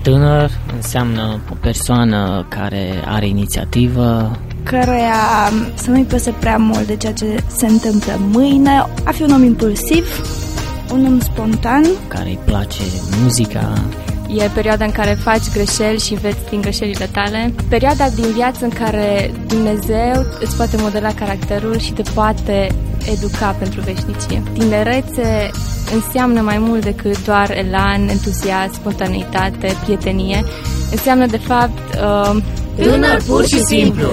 Tânăr înseamnă o persoană care are inițiativă, căreia să nu-i pese prea mult de ceea ce se întâmplă mâine, a fi un om impulsiv, un om spontan, care îi place muzica. E perioada în care faci greșeli și înveți din greșelile tale. Perioada din viață în care Dumnezeu îți poate modela caracterul și te poate educa pentru veșnicie. Tinerețe înseamnă mai mult decât doar elan, entuziasm, spontaneitate, prietenie. Înseamnă, de fapt, tânăr pur și simplu.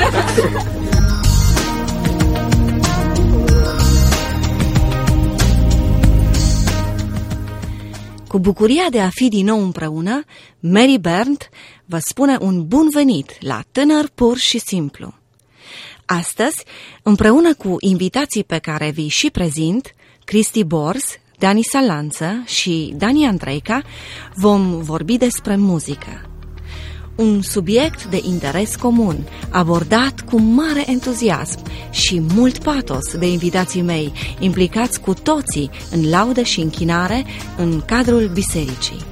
Cu bucuria de a fi din nou împreună, Mary Berndt vă spune un bun venit la Tânăr pur și simplu. Astăzi, împreună cu invitații pe care vi și prezint, Cristi Borz, Dani Salanță și Dani Andreica, vom vorbi despre muzică. Un subiect de interes comun, abordat cu mare entuziasm și mult patos de invitații mei, implicați cu toții în laudă și închinare în cadrul bisericii.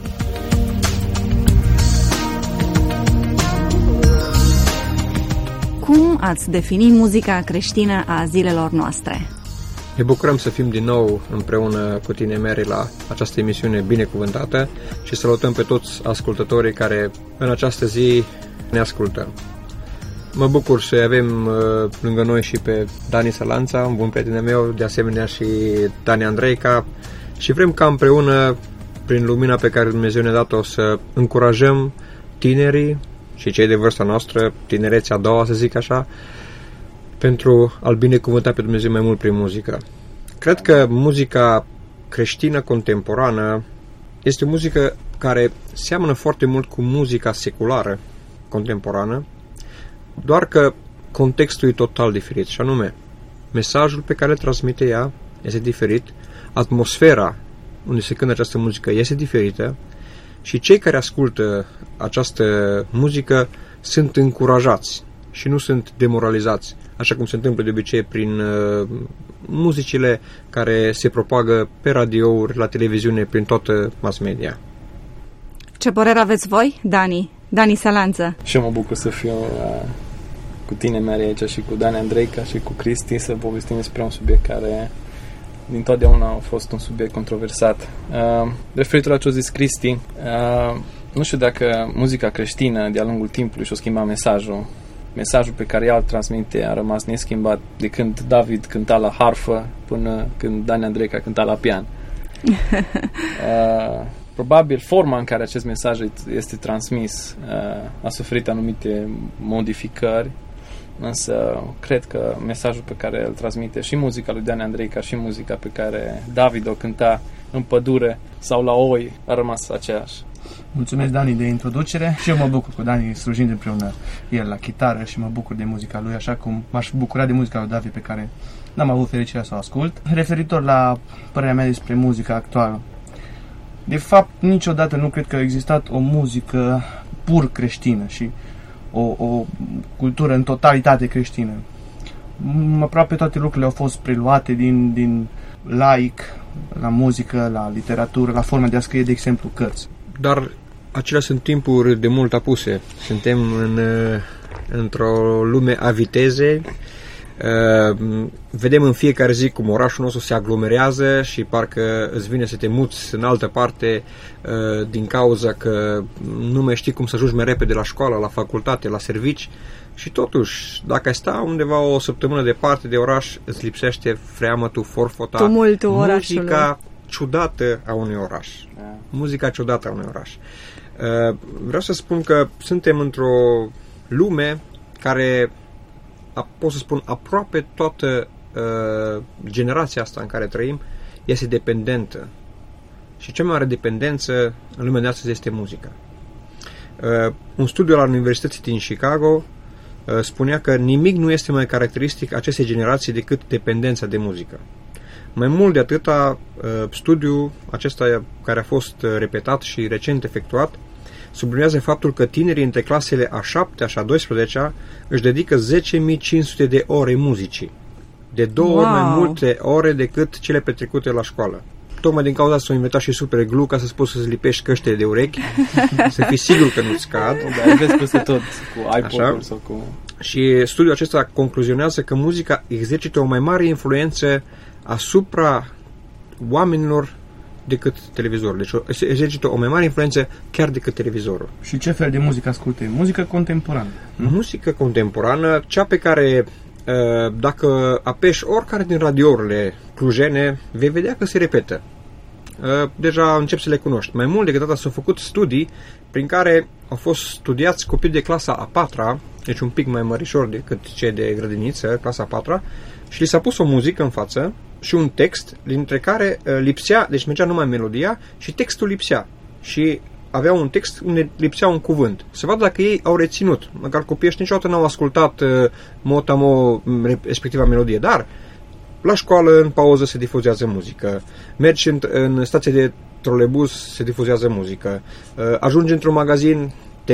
Cum ați defini muzica creștină a zilelor noastre? Ne bucurăm să fim din nou împreună cu tine, Mary, la această emisiune binecuvântată și salutăm pe toți ascultătorii care în această zi ne ascultă. Mă bucur să avem lângă noi și pe Dani Salanța, un bun prieten meu, de asemenea și Dani Andreica, și vrem ca împreună, prin lumina pe care Dumnezeu ne-a dat-o, să încurajăm tinerii și cei de vârsta noastră, tinerețea a doua, să zic așa, pentru a-L binecuvânta pe Dumnezeu mai mult prin muzică. Cred că muzica creștină contemporană este o muzică care seamănă foarte mult cu muzica seculară contemporană, doar că contextul e total diferit, și anume, mesajul pe care îl transmite ea este diferit, atmosfera unde se cântă această muzică este diferită și cei care ascultă această muzică sunt încurajați și nu sunt demoralizați, așa cum se întâmplă de obicei prin muzicile care se propagă pe radiouri, la televiziune, prin toată mass media. Ce părere aveți voi, Dani? Dani Salanță. Și eu mă bucur să fiu cu tine, Mary, aici, și cu Dani Andreica și cu Cristi, să povestim despre un subiect care dintotdeauna a fost un subiect controversat. Referitor la ce a zis Cristi, nu știu dacă muzica creștină de-a lungul timpului și-a schimbat mesajul pe care ea îl transmite a rămas neschimbat de când David cânta la harfă până când Dani Andreica cânta la pian. Probabil forma în care acest mesaj este transmis a suferit anumite modificări, însă cred că mesajul pe care îl transmite și muzica lui Dani Andreica și muzica pe care David o cânta în pădure sau la oi a rămas aceeași. Mulțumesc, Dani, de introducere și eu mă bucur cu Dani slujind împreună el la chitară și mă bucur de muzica lui, așa cum m-aș bucura de muzica lui David, pe care n-am avut fericirea să o ascult. Referitor la părerea mea despre muzica actuală, de fapt, niciodată nu cred că a existat o muzică pur creștină și o cultură în totalitate creștină. Aproape toate lucrurile au fost preluate din laic, la muzică, la literatură, la forma de a scrie, de exemplu, cărți. Dar acelea sunt timpuri de mult apuse. Suntem într-o lume a vitezei. Vedem în fiecare zi cum orașul nostru se aglomerează și parcă îți vine să te muți în altă parte din cauza că nu mai știi cum să ajungi mai repede la școală, la facultate, la servici. Și totuși, dacă ai sta undeva o săptămână departe de oraș, îți lipsește freamătul, forfota, tumultul muzica ciudată a unui oraș. Muzica ciudată a unui oraș. Vreau să spun că suntem într-o lume care, pot să spun, aproape toată generația asta în care trăim este dependentă. Și cea mai mare dependență în lumea de astăzi este muzica. Un studiu al Universității din Chicago spunea că nimic nu este mai caracteristic acestei generații decât dependența de muzică. Mai mult de atâta, studiul acesta care a fost repetat și recent efectuat sublinează faptul că tinerii între clasele a 7-a și a 12-a își dedică 10.500 de ore muzicii, de 2 ori mai multe ore decât cele petrecute la școală. tocmai din cauza s-au inventat și super glue ca să poți să-ți lipești căștile de urechi, să fii sigur că nu-ți cad. Da, vezi peste tot cu iPod-ul sau cu... Și studiul acesta concluzionează că muzica exercită o mai mare influență asupra oamenilor decât televizorul. Deci exercită o mai mare influență chiar decât televizorul. Și ce fel de muzică asculti? Muzică contemporană. Muzică contemporană, cea pe care dacă apeși oricare din radiourile clujene, vei vedea că se repetă. Deja încep să le cunoști. Mai mult decât atât s-au făcut studii prin care au fost studiați copii de clasa a 4-a, deci un pic mai mărișor decât cei de grădiniță, clasa a 4-a, și li s-a pus o muzică în față și un text, dintre care lipsea, deci mergea numai melodia și textul lipsea. Și avea un text unde lipsea un cuvânt. Să vadă dacă ei au reținut. Măcar copiii ăștia niciodată n-au ascultat mot-a-mot respectiva melodie, dar la școală, în pauză, se difuzează muzică. Mergi în stație de trolebuz, se difuzează muzică. Ajungi într-un magazin, te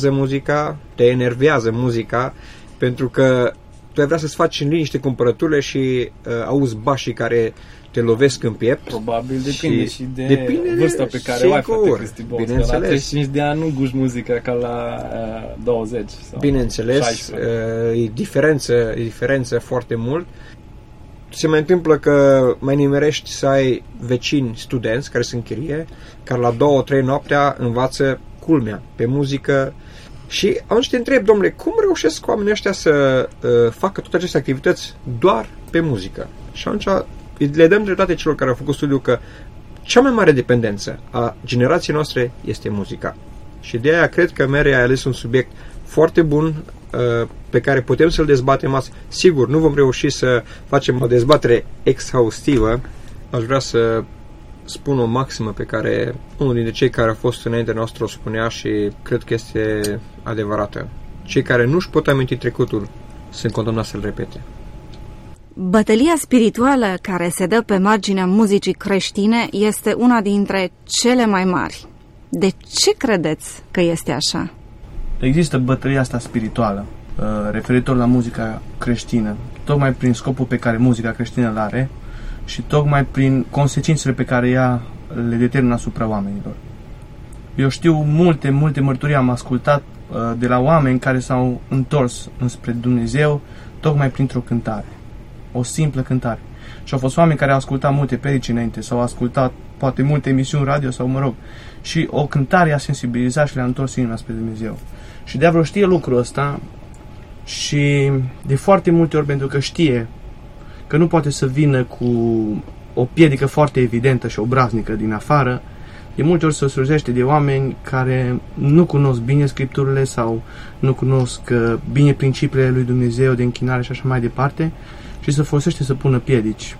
enervează muzica, pentru că tu ai vrea să-ți faci în liniște cumpărăturile și auzi bașii care te lovesc în piept. Probabil depinde și de vârsta pe care o ai, frate Cristi Boț. La 35 de ani nu guși muzica ca la 20 sau bineînțeles, 16. E diferență foarte mult. Se mai întâmplă că mai nimerești să ai vecini studenți care se închirie, care la 2-3 noaptea învață culmea pe muzică. Și atunci te întreb, domnule, cum reușesc oamenii ăștia să facă toate aceste activități doar pe muzică? Și atunci le dăm dreptate celor care au făcut studiul că cea mai mare dependență a generației noastre este muzica. Și de aia cred că Mary a ales un subiect foarte bun pe care putem să-l dezbatem azi. Sigur, nu vom reuși să facem o dezbatere exhaustivă. Aș vrea să spun o maximă pe care unul dintre cei care au fost înaintea noastră o spunea și cred că este adevărată. Cei care nu-și pot aminti trecutul sunt condamnați să-l repete. Bătălia spirituală care se dă pe marginea muzicii creștine este una dintre cele mai mari. De ce credeți că este așa? Există bătălia asta spirituală referitor la muzica creștină, tocmai prin scopul pe care muzica creștină îl are și tocmai prin consecințele pe care ea le determină asupra oamenilor. Eu știu multe mărturii am ascultat de la oameni care s-au întors înspre Dumnezeu tocmai printr-o cântare, o simplă cântare. Și au fost oameni care au ascultat multe predici înainte, sau au ascultat poate multe emisiuni radio sau mă rog, și o cântare a sensibilizat și le-a întors inima spre Dumnezeu. Și diavolul știe lucrul ăsta și de foarte multe ori, pentru că știe că nu poate să vină cu o piedică foarte evidentă și obraznică din afară, de multe ori se slujește de oameni care nu cunosc bine Scripturile sau nu cunosc bine principiile lui Dumnezeu de închinare și așa mai departe și se folosește să pună piedici.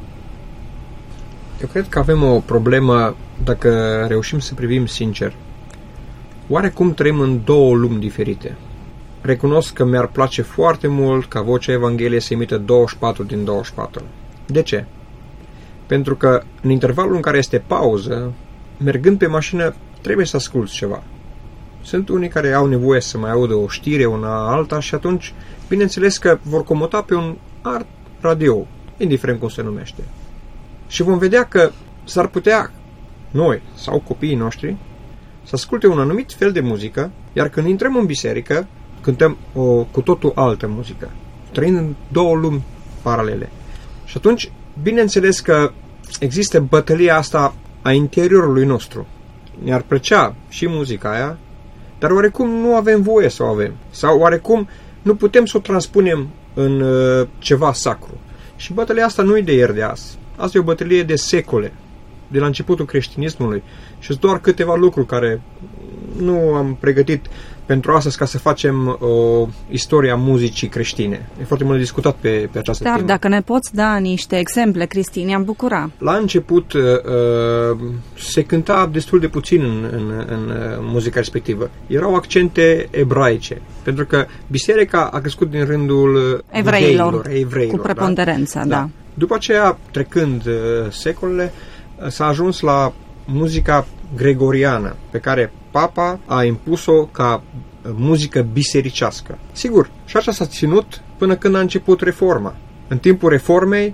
Eu cred că avem o problemă dacă reușim să privim sincer. Oarecum trăim în două lumi diferite. Recunosc că mi-ar place foarte mult ca vocea Evangheliei să imită 24 din 24. De ce? Pentru că în intervalul în care este pauză, mergând pe mașină, trebuie să asculți ceva. Sunt unii care au nevoie să mai audă o știre, una alta și atunci, bineînțeles că vor comuta pe un alt radio, indiferent cum se numește. Și vom vedea că s-ar putea noi sau copiii noștri să asculte un anumit fel de muzică, iar când intrăm în biserică, cântăm o cu totul altă muzică, trăind în două lumi paralele. Și atunci, bineînțeles că există bătălia asta a interiorului nostru. Ne-ar plăcea și muzica aia, dar oarecum nu avem voie să o avem. Sau oarecum nu putem să o transpunem în ceva sacru. Și bătălia asta nu e de ieri de azi. Asta e o bătălie de secole, de la începutul creștinismului. Și sunt doar câteva lucruri care nu am pregătit pentru astăzi ca să facem o istorie a muzicii creștine. E foarte mult discutat pe această temă. Dar dacă ne poți da niște exemple, Cristi, ne-am bucura. La început se cânta destul de puțin în muzica respectivă. Erau accente ebraice, pentru că biserica a crescut din rândul evreilor cu preponderența, da. După aceea, trecând secolele, s-a ajuns la muzica gregoriană, pe care Papa a impus-o ca muzică bisericească. Sigur, și așa s-a ținut până când a început reforma. În timpul reformei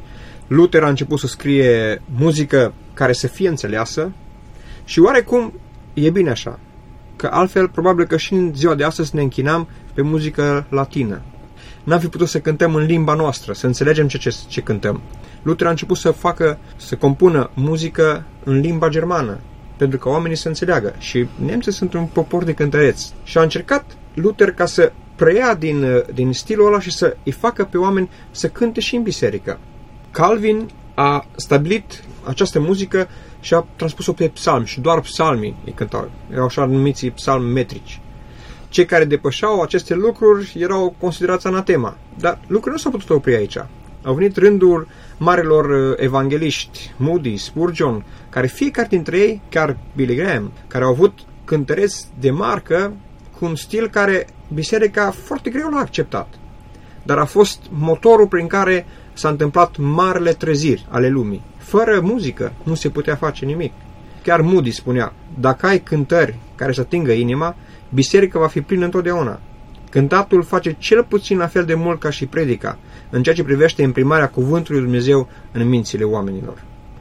Luther a început să scrie muzică care să fie înțeleasă și oarecum e bine așa, că altfel probabil că și în ziua de astăzi ne închinam pe muzică latină. N-am fi putut să cântăm în limba noastră, să înțelegem ce cântăm. Luther a început să compună muzică în limba germană, pentru că oamenii să înțeleagă. Și nemții sunt un popor de cântăreți. Și a încercat Luther ca să preia din stilul ăla și să îi facă pe oameni să cânte și în biserică. Calvin a stabilit această muzică și a transpus-o pe psalmi și doar psalmii îi cântau. Erau așa numiți psalmi metrici. Cei care depășeau aceste lucruri erau considerați anatema. Dar lucrurile nu s-au putut opri aici. Au venit rândul marilor evangeliști, Moody, Spurgeon, care fiecare dintre ei, chiar Billy Graham, care au avut cântăreți de marcă cu un stil care biserica foarte greu l-a acceptat. Dar a fost motorul prin care s-a întâmplat marele treziri ale lumii. Fără muzică nu se putea face nimic. Chiar Moody spunea, dacă ai cântări care să atingă inima, biserica va fi plină întotdeauna. Cântatul face cel puțin la fel de mult ca și predica, în ceea ce privește imprimarea cuvântului Lui Dumnezeu în mințile oamenilor.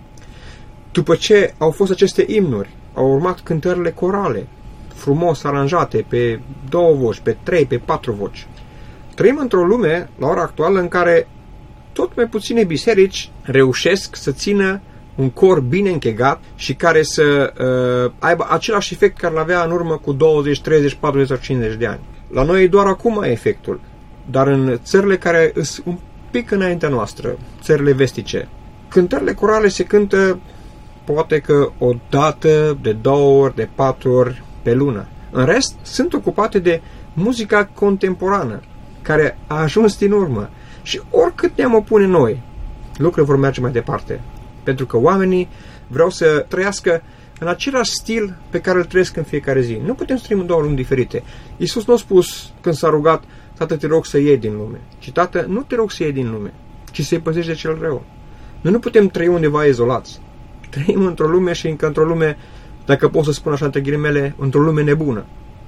După ce au fost aceste imnuri, au urmat cântările corale, frumos aranjate, pe 2 voci, pe 3, pe 4 voci. Trăim într-o lume, la ora actuală, în care tot mai puține biserici reușesc să țină un cor bine închegat și care să aibă același efect care l-avea în urmă cu 20, 30, 40 sau 50 de ani. La noi doar acum e efectul, dar în țările care sunt un pic înaintea noastră, țările vestice, cântările corale se cântă poate că o dată, de 2 ori, de 4 ori pe lună. În rest, sunt ocupate de muzica contemporană, care a ajuns din urmă. Și oricât ne-am opune noi, lucrurile vor merge mai departe. Pentru că oamenii vreau să trăiască în același stil pe care îl trăiesc în fiecare zi. Nu putem să trăim în 2 lumi diferite. Iisus nu a spus când s-a rugat, Tată, te rog să iei din lume. Ci, Tată, nu te rog să iei din lume, ci să-i păzești de cel rău. Noi nu putem trăi undeva izolați. Trăim într-o lume și încă într-o lume, dacă pot să spun așa între ghilimele, într-o lume nebună.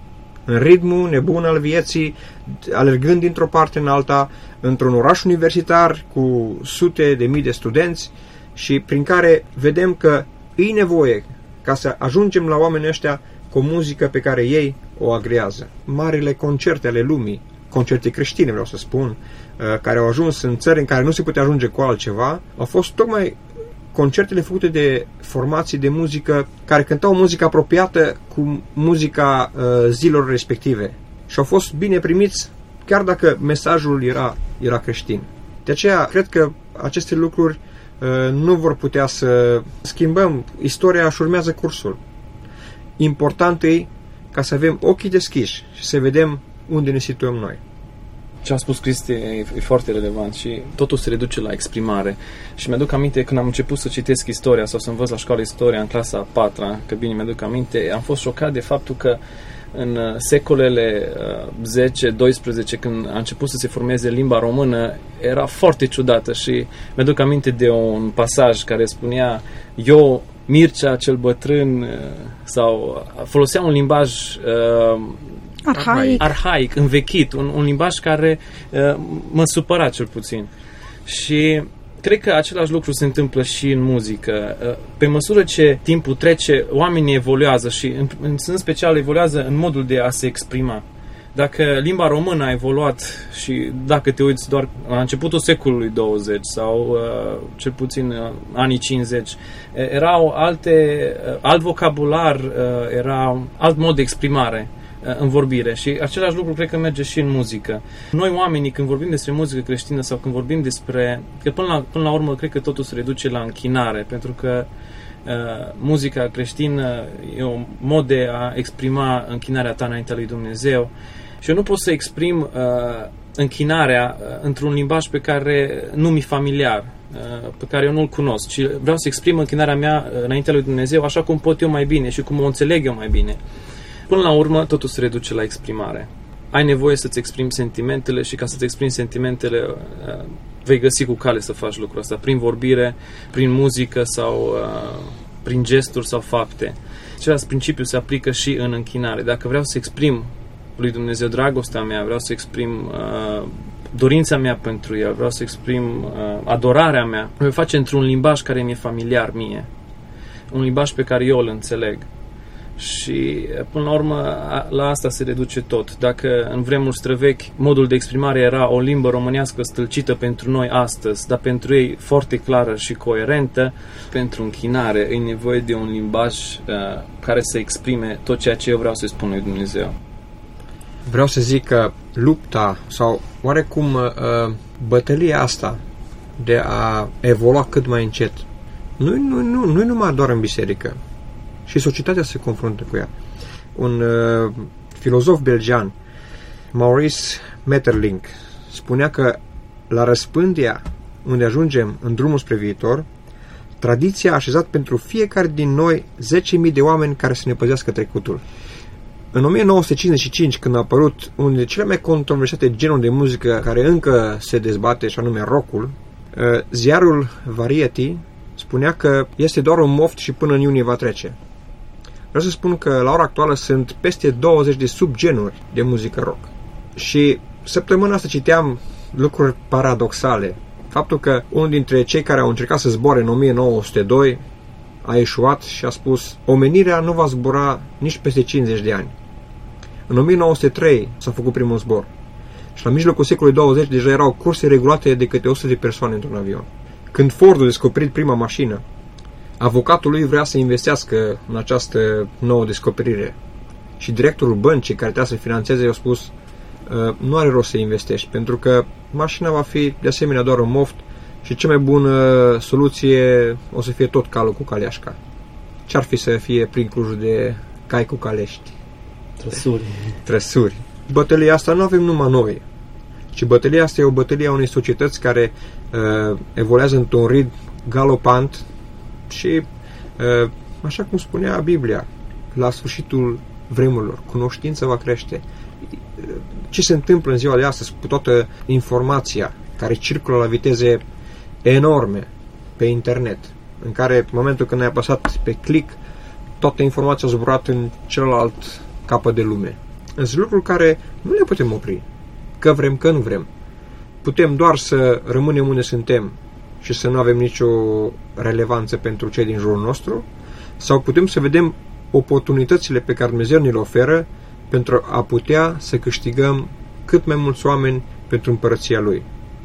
În ritmul nebun al vieții, alergând dintr-o parte în alta, într-un oraș universitar cu sute de mii de studenți și prin care vedem că e nevoie ca să ajungem la oamenii ăștia cu o muzică pe care ei o agrează. Marile concerte ale lumii, concerte creștine vreau să spun, care au ajuns în țări în care nu se putea ajunge cu altceva, au fost tocmai concertele făcute de formații de muzică care cântau muzică apropiată cu muzica zilor respective și au fost bine primiți chiar dacă mesajul era creștin. De aceea cred că aceste lucruri nu vor putea să schimbăm. Istoria își urmează cursul. Important e ca să avem ochii deschiși și să vedem unde ne situăm noi. Ce a spus Cristi e foarte relevant și totul se reduce la exprimare. Și mi-aduc aminte când am început să citesc istoria sau să învăț la școală istoria în clasa a 4-a, că bine mi-aduc aminte, am fost șocat de faptul că în secolele 10-12, când a început să se formeze limba română, era foarte ciudată și mi-aduc aminte de un pasaj care spunea eu, Mircea cel bătrân, sau folosea un limbaj arhaic, învechit, un limbaj care mă supăra cel puțin. Și cred că același lucru se întâmplă și în muzică. Pe măsură ce timpul trece, oamenii evoluează și în special evoluează în modul de a se exprima. Dacă limba română a evoluat și dacă te uiți doar la începutul secolului 20 sau cel puțin anii 50, erau alt vocabular, era alt mod de exprimare în vorbire și același lucru cred că merge și în muzică. Noi oamenii când vorbim despre muzică creștină sau când vorbim despre, că până la urmă cred că totul se reduce la închinare, pentru că muzica creștină e un mod de a exprima închinarea ta înaintea lui Dumnezeu și eu nu pot să exprim închinarea într-un limbaj pe care nu mi-e familiar, pe care eu nu-l cunosc, ci vreau să exprim închinarea mea înaintea lui Dumnezeu așa cum pot eu mai bine și cum o înțeleg eu mai bine. Până la urmă, totul se reduce la exprimare. Ai nevoie să-ți exprimi sentimentele și ca să-ți exprimi sentimentele vei găsi cu cale să faci lucrul ăsta, prin vorbire, prin muzică sau prin gesturi sau fapte. Același principiu se aplică și în închinare. Dacă vreau să exprim lui Dumnezeu dragostea mea, vreau să exprim dorința mea pentru el, vreau să exprim adorarea mea. O voi face într-un limbaj care mi-e familiar mie. Un limbaj pe care eu îl înțeleg. Și până la urmă la asta se reduce tot. Dacă în vremuri străvechi modul de exprimare era o limbă românească stâlcită pentru noi astăzi, dar pentru ei foarte clară și coerentă, pentru închinare e nevoie de un limbaj care să exprime tot ceea ce eu vreau să-i spun lui Dumnezeu. Vreau să zic că lupta sau oarecum bătălia asta de a evolua cât mai încet nu numai doar în biserică. Și societatea se confruntă cu ea. Un filozof belgian, Maurice Maeterlinck, spunea că la răspândia unde ajungem în drumul spre viitor, tradiția a așezat pentru fiecare din noi 10.000 de oameni care să ne păzească trecutul. În 1955, când a apărut unul dintre cele mai controversate genuri de muzică care încă se dezbate, și anume rock-ul, ziarul Variety spunea că este doar un moft și până în iunie va trece. Vreau să spun că la ora actuală sunt peste 20 de subgenuri de muzică rock. Și săptămâna asta citeam lucruri paradoxale. Faptul că unul dintre cei care au încercat să zboare în 1902 a eșuat și a spus: omenirea nu va zbura nici peste 50 de ani. În 1903 s-a făcut primul zbor. Și la mijlocul secolului 20 deja erau curse regulate de câte 100 de persoane într-un avion. Când Ford a descoperit prima mașină, avocatul lui vrea să investească în această nouă descoperire. Și directorul băncii care trebuia să finanțeze i-a spus: nu are rost să investești, pentru că mașina va fi de asemenea doar un moft și cea mai bună soluție o să fie tot calul cu caleașca. Ce-ar fi să fie prin Clujul de cai cu calești? Trăsuri. Bătălia asta nu avem numai noi, ci bătălia asta e o bătălie a unei societăți care evoluează într-un ritm galopant și, așa cum spunea Biblia, la sfârșitul vremurilor, cunoștința va crește. Ce se întâmplă în ziua de astăzi cu toată informația care circulă la viteze enorme pe internet, în care în momentul când ai apăsat pe click, toată informația a zburat în celălalt capăt de lume. Sunt lucruri care nu le putem opri, că vrem, că nu vrem. Putem doar să rămânem unde suntem și să nu avem nicio relevanță pentru cei din jurul nostru, sau putem să vedem oportunitățile pe care Dumnezeu ne le oferă pentru a putea să câștigăm cât mai mulți oameni pentru împărăția Lui.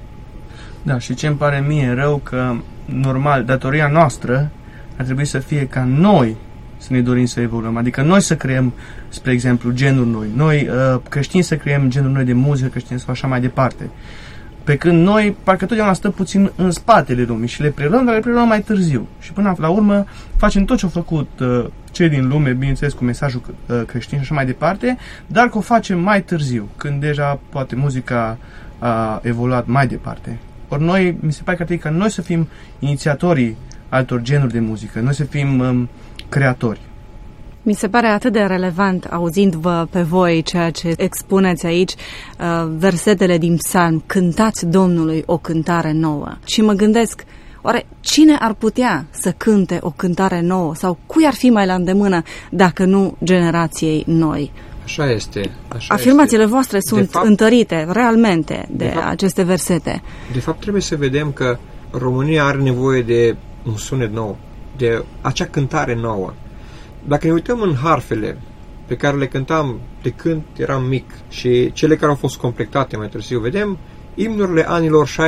Da, și ce îmi pare mie rău că, normal, datoria noastră ar trebui să fie ca noi să ne dorim să evoluăm, adică noi să creăm, spre exemplu, genuri noi, noi creștini să creăm genuri noi de muzică creștină sau așa mai departe. Pe când noi, parcă totdeauna stăm puțin în spatele lumii și le preluăm, dar le preluăm mai târziu. Și până la urmă facem tot ce au făcut cei din lume, bineînțeles cu mesajul creștin și așa mai departe, dar că o facem mai târziu, când deja poate muzica a evoluat mai departe. Ori noi, mi se pare că ar trebui ca noi să fim inițiatorii altor genuri de muzică, noi să fim creatori. Mi se pare atât de relevant, auzind-vă pe voi ceea ce expuneți aici, versetele din Psalm: cântați Domnului o cântare nouă. Și mă gândesc, oare cine ar putea să cânte o cântare nouă? Sau cui ar fi mai la îndemână dacă nu generației noi? Așa este. Afirmațiile voastre sunt întărite realmente de aceste versete. De fapt, trebuie să vedem că România are nevoie de un sunet nou, de acea cântare nouă. Dacă ne uităm în harfele pe care le cântam de când eram mic și cele care au fost completate mai târziu, vedem imnurile anilor 60-70,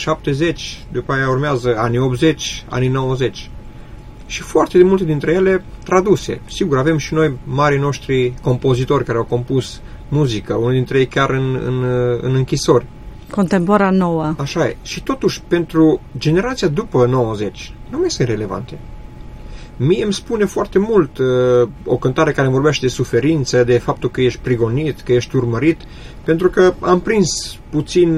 după aia urmează anii 80, anii 90. Și foarte de multe dintre ele traduse. Sigur, avem și noi marii noștri compozitori care au compus muzică, unul dintre ei chiar în închisori. Contemporan nouă. Așa e. Și totuși, pentru generația după 90, nu mai sunt relevante. Mie îmi spune foarte mult o cântare care vorbește de suferință, de faptul că ești prigonit, că ești urmărit, pentru că am prins puțin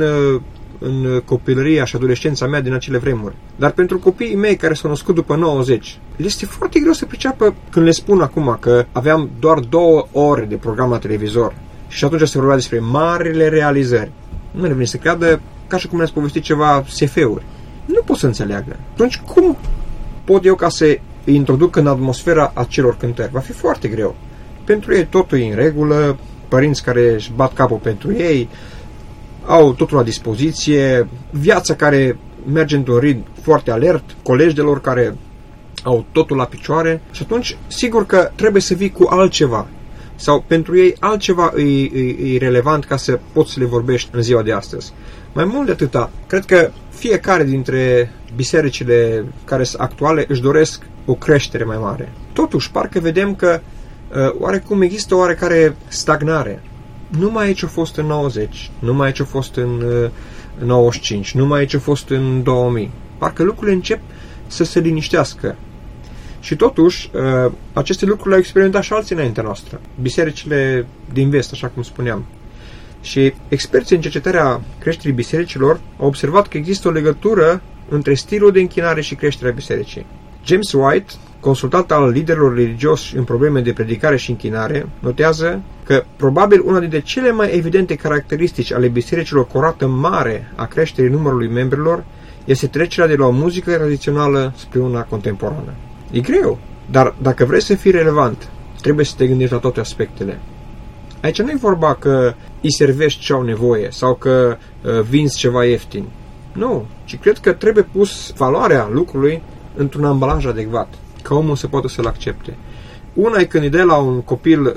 în copilăria și adolescența mea din acele vremuri. Dar pentru copiii mei care s-au născut după 90, le este foarte greu să priceapă când le spun acum că aveam doar 2 ore de program la televizor și atunci se vorbea despre marile realizări. Nu le vine să creadă, ca și cum le-ați povestit ceva SF-uri. Nu pot să înțeleagă. Atunci cum pot eu ca să îi introduc în atmosfera acelor cântări? Va fi foarte greu. Pentru ei totul e în regulă, părinți care își bat capul pentru ei, au totul la dispoziție, viața care merge într-un ritm foarte alert, colegi de lor care au totul la picioare și atunci sigur că trebuie să vii cu altceva sau pentru ei altceva e relevant ca să poți să le vorbești în ziua de astăzi. Mai mult de atâta, cred că fiecare dintre bisericile care sunt actuale își doresc o creștere mai mare. Totuși, parcă vedem că oarecum există o oarecare stagnare. Nu mai e ce a fost în 90, nu mai e ce a fost în 95, nu mai e ce a fost în 2000. Parcă lucrurile încep să se liniștească. Și totuși, aceste lucruri le-au experimentat și alții înaintea noastră. Bisericile din vest, așa cum spuneam. Și experții în cercetarea creșterii bisericilor au observat că există o legătură între stilul de închinare și creșterea bisericii. James White, consultant al liderilor religioși în probleme de predicare și închinare, notează că probabil una dintre cele mai evidente caracteristici ale bisericilor cu o rată mare a creșterii numărului membrilor este trecerea de la o muzică tradițională spre una contemporană. E greu, dar dacă vrei să fii relevant, trebuie să te gândești la toate aspectele. Aici nu e vorba că îi servești ce au nevoie sau că vinzi ceva ieftin. Nu, ci cred că trebuie pus valoarea lucrului într-un ambalaj adecvat, ca omul să poată să-l accepte. Una e când îi dai la un copil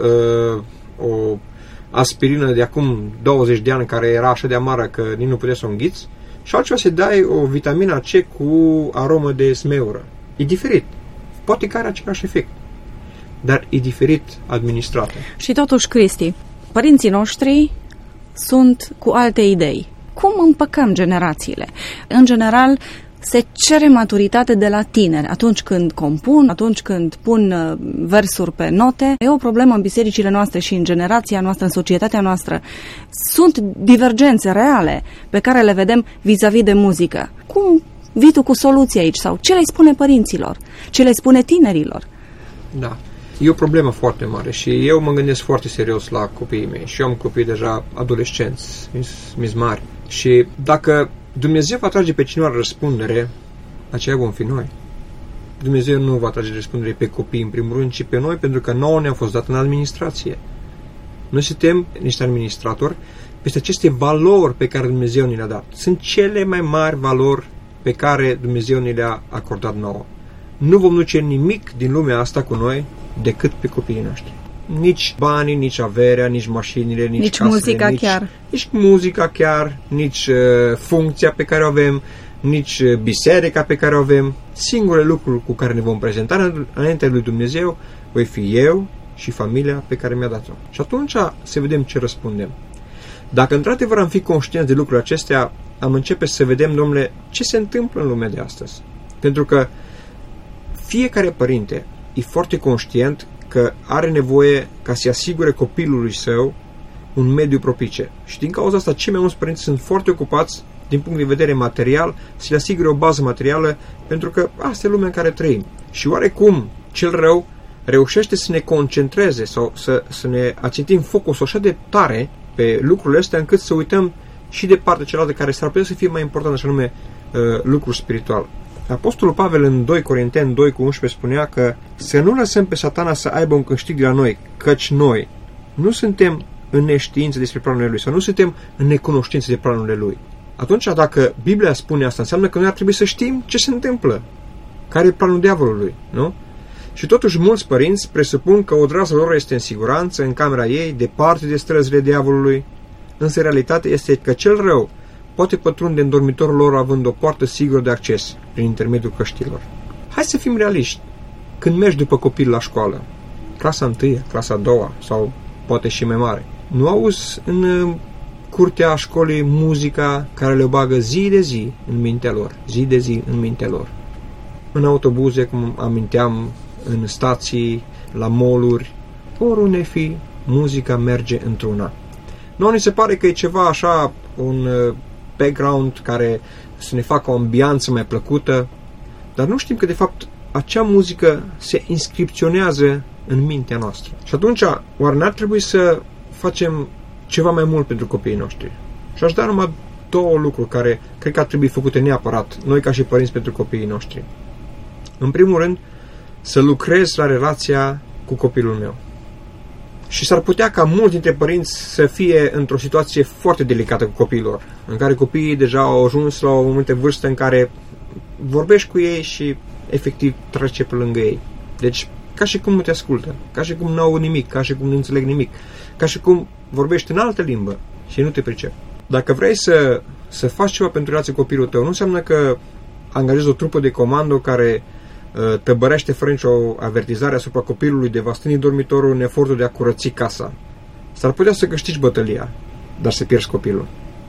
o aspirină de acum 20 de ani care era așa de amară că nici nu puteai să o înghiți, și altceva să dai o vitamina C cu aromă de smeură. E diferit. Poate că are același efect, dar e diferit administrată. Și totuși, Cristi, părinții noștri sunt cu alte idei. Cum împăcăm generațiile? În general, se cere maturitate de la tineri atunci când compun, atunci când pun versuri pe note. E o problemă în bisericile noastre și în generația noastră, în societatea noastră. Sunt divergențe reale pe care le vedem vis-a-vis de muzică. Cum vii tu cu soluții aici? Sau ce le spune părinților? Ce le spune tinerilor? Da, e o problemă foarte mare și eu mă gândesc foarte serios la copiii mei. Și eu am copii deja adolescenți, mis mari. Și dacă Dumnezeu va trage pe cineva răspundere, aceia vom fi noi. Dumnezeu nu va trage răspundere pe copii în primul rând, ci pe noi, pentru că nouă ne-a fost dat în administrație. Noi suntem niște administratori peste aceste valori pe care Dumnezeu ne le-a dat. Sunt cele mai mari valori pe care Dumnezeu ne le-a acordat nouă. Nu vom duce nimic din lumea asta cu noi decât pe copiii noștri. Nici banii, nici averea, nici mașinile, nici casele, muzica chiar. Nici muzica chiar, nici funcția pe care o avem, nici biserica pe care o avem. Singurele lucruri cu care ne vom prezenta înaintea lui Dumnezeu voi fi eu și familia pe care mi-a dat-o. Și atunci să vedem ce răspundem. Dacă într-adevăr am fi conștienți de lucrurile acestea, am începe să vedem, domnule, ce se întâmplă în lumea de astăzi. Pentru că fiecare părinte e foarte conștient că are nevoie ca să-i asigure copilului său un mediu propice. Și din cauza asta, cei mai mulți părinți sunt foarte ocupați din punct de vedere material să-i asigure o bază materială, pentru că asta e lumea în care trăim. Și oarecum cel rău reușește să ne concentreze sau să ne ațintim focusul așa de tare pe lucrurile astea încât să uităm și de partea cealaltă care s-ar putea să fie mai importantă, și anume lucruri spiritual. Apostolul Pavel în 2 Corinteni 2:11 spunea că să nu lăsăm pe Satana să aibă un câștig de la noi, căci noi nu suntem în neștiință despre planurile lui sau nu suntem în necunoștință de planurile lui. Atunci, dacă Biblia spune asta, înseamnă că noi ar trebui să știm ce se întâmplă, care e planul diavolului, nu? Și totuși mulți părinți presupun că odrază lor este în siguranță, în camera ei, departe de străzile diavolului, însă realitatea este că cel rău poate pătrunde în dormitorul lor având o poartă sigură de acces prin intermediul căștilor. Hai să fim realiști. Când mergi după copil la școală, clasa 1, clasa 2 sau poate și mai mare, nu auzi în curtea școlii muzica care le bagă zi de zi în mintea lor, zi de zi în mintea lor. În autobuze, cum aminteam, în stații, la mall-uri, oriunde fi, muzica merge într-una. Nu, ni se pare că e ceva așa, un background care să ne facă o ambianță mai plăcută, dar nu știm că de fapt acea muzică se inscripționează în mintea noastră. Și atunci, oare n-ar trebui să facem ceva mai mult pentru copiii noștri? Și aș da numai 2 lucruri care cred că ar trebui făcute neapărat, noi ca și părinți, pentru copiii noștri. În primul rând, să lucrez la relația cu copilul meu. Și s-ar putea ca mulți dintre părinți să fie într-o situație foarte delicată cu copiilor, în care copiii deja au ajuns la o anumită vârstă în care vorbești cu ei și efectiv trece pe lângă ei. Deci, ca și cum nu te ascultă, ca și cum nu au nimic, ca și cum nu înțeleg nimic, ca și cum vorbești în altă limbă și nu te pricep. Dacă vrei să faci ceva pentru relația cu copilul tău, nu înseamnă că angajezi o trupă de comando care tăbărește fără nicio avertizare asupra copilului de va stâni dormitorul în efortul de a curăți casa. S-ar putea să câștigi bătălia, dar să pierzi copilul.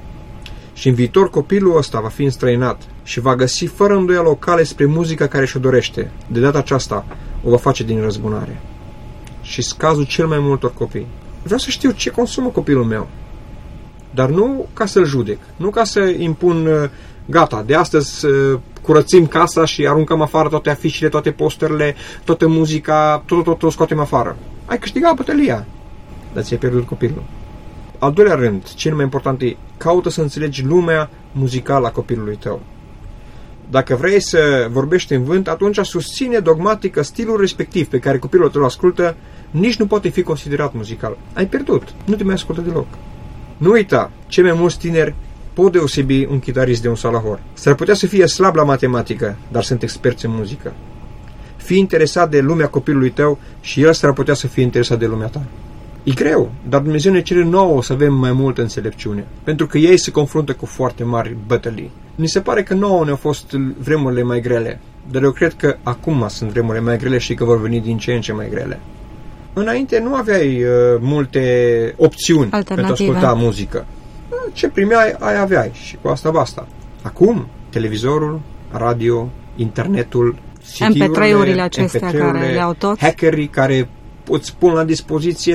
Și în viitor copilul ăsta va fi înstrăinat și va găsi fără îndoială o cale spre muzica care și-o dorește. De data aceasta o va face din răzbunare. Și cazul cel mai multor copii. Vreau să știu ce consumă copilul meu. Dar nu ca să-l judec, nu ca să impun gata, de astăzi curățim casa și aruncăm afară toate afișele, toate posterele, toată muzica, tot scoatem afară. Ai câștigat bătălia, dar ți-ai pierdut copilul. Al doilea rând, cel mai important e, caută să înțelegi lumea muzicală a copilului tău. Dacă vrei să vorbești în vânt, atunci susține dogmatic că stilul respectiv pe care copilul tău ascultă nici nu poate fi considerat muzical. Ai pierdut, nu te mai ascultă deloc. Nu uita, cei mai mulți tineri pot deosebi un chitarist de un salahor. S-ar putea să fie slab la matematică, dar sunt experți în muzică. Fii interesat de lumea copilului tău și el s-ar putea să fie interesat de lumea ta. E greu, dar Dumnezeu ne cere nouă să avem mai multă înțelepciune, pentru că ei se confruntă cu foarte mari bătălii. Mi se pare că nouă ne-au fost vremurile mai grele, dar eu cred că acum sunt vremurile mai grele și că vor veni din ce în ce mai grele. Înainte nu aveai multe opțiuni pentru a asculta muzică. Ce primeai, aia aveai și cu asta basta. Acum, televizorul, radio, internetul, MP3-urile acestea care le-au toți, hackerii care îți pun la dispoziție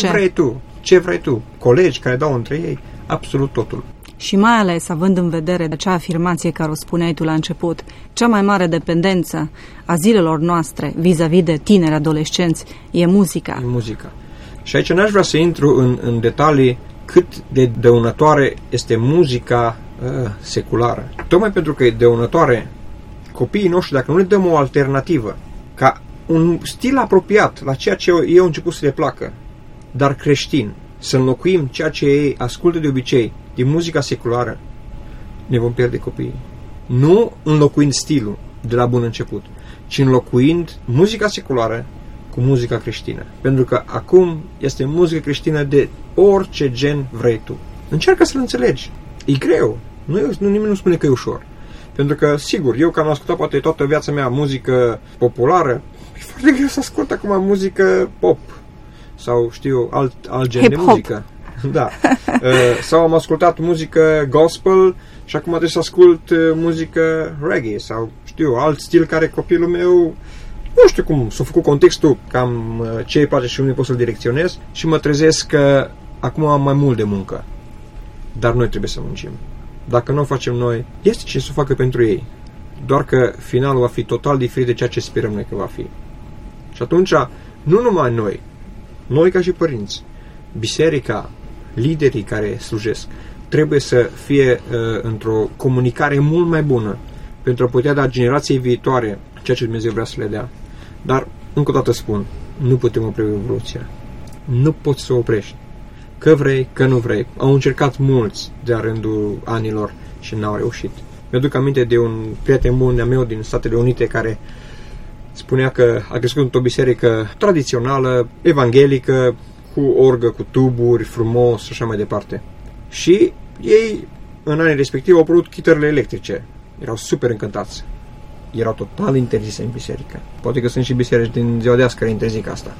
ce vrei tu, colegi care dau între ei absolut totul. Și mai ales având în vedere acea afirmație care o spuneai tu la început, cea mai mare dependență a zilelor noastre vis-a-vis de tineri adolescenți e muzica. Muzica. Și aici n-aș vrea să intru în detalii cât de dăunătoare este muzica seculară. Tocmai pentru că e dăunătoare, copiii noștri, dacă nu le dăm o alternativă, ca un stil apropiat la ceea ce ei au început să le placă, dar creștin, să înlocuim ceea ce ei ascultă de obicei din muzica seculară, ne vom pierde copiii. Nu înlocuind stilul de la bun început, ci înlocuind muzica seculară cu muzica creștină. Pentru că acum este muzică creștină de orice gen vrei tu. Încearcă să-l înțelegi. E greu. Nimeni nu spune că e ușor. Pentru că, sigur, eu că am ascultat poate toată viața mea muzică populară, e foarte greu să ascult acum muzică pop sau știu, alt gen de muzică. Da. Sau am ascultat muzică gospel și acum trebuie să ascult muzică reggae sau știu, alt stil care copilul meu, nu știu cum s-a făcut contextul, cam ce îi place și unde pot să-l direcționez și mă trezesc că acum am mai mult de muncă. Dar noi trebuie să muncim. Dacă nu o facem noi, este ce să o facă pentru ei. Doar că finalul va fi total diferit de ceea ce sperăm noi că va fi. Și atunci, nu numai noi ca și părinți, biserica, liderii care slujesc, trebuie să fie într-o comunicare mult mai bună pentru a putea da generației viitoare ceea ce Dumnezeu vrea să le dea. Dar, încă o dată spun, nu putem opri evoluția. Nu poți să o oprești. Că vrei, că nu vrei. Au încercat mulți de-a rândul anilor și n-au reușit. Mi-aduc aminte de un prieten bun de-a meu din Statele Unite care spunea că a crescut într-o biserică tradițională, evanghelică, cu orgă, cu tuburi, frumos și așa mai departe. Și ei, în anii respectivi, au apărut chitarele electrice. Erau super încântați. Erau total interzise în biserică. Poate că sunt și biserici din ziua de azi care interzic asta.